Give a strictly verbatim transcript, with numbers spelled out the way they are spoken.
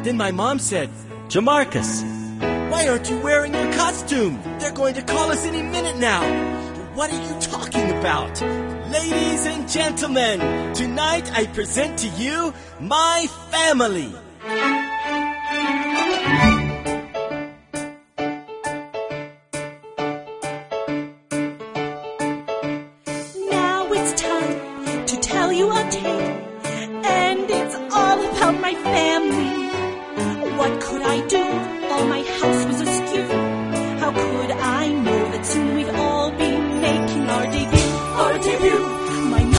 Then my mom said, "Jamarcus, why aren't you wearing your costume? They're going to call us any minute now." "What are you talking about?" "Ladies and gentlemen, tonight I present to you my family."